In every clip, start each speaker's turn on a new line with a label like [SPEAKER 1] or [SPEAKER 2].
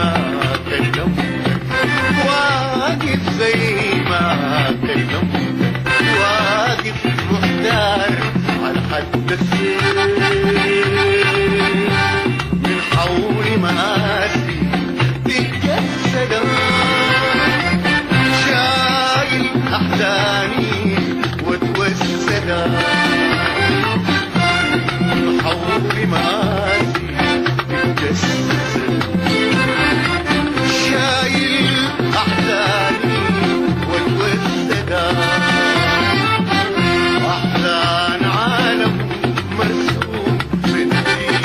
[SPEAKER 1] ما كلمتك، واقف زي ما كلمتك، واقف محتار على حد السير، من حولي مآسي تتجسد، شايل أحزاني واتوسد، من حولي مآسي تتجسد، شايل أحزاني واتوسد، أحزان عالم مرسوم بالدين،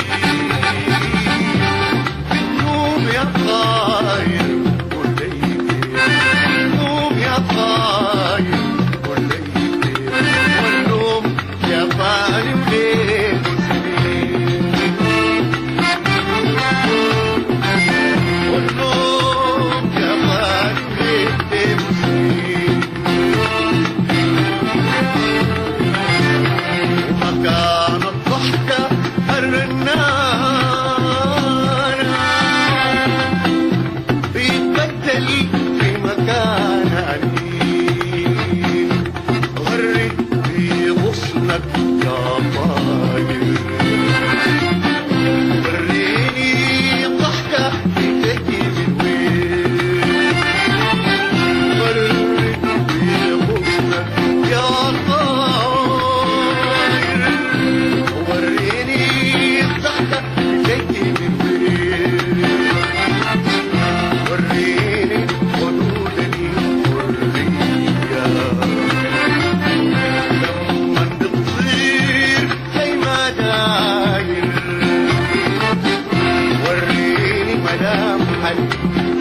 [SPEAKER 1] بتنوم يا طاير والليل، بتنوم يا طاير والليل، والنوم يا فاني وليل وسنين، والنوم يا فاني وليل وسنين، ومكان الضحكة الرنانة بيتبدل في مكان أنين، غرد في غصنك يا طاير، وريني الضحكة بتجي من وين، غرد في غصنك يا طاير، وريني الضحكة بتجي من وين، وريني حدودني حرية، لما بتصير زي ما داير، وريني ملامحك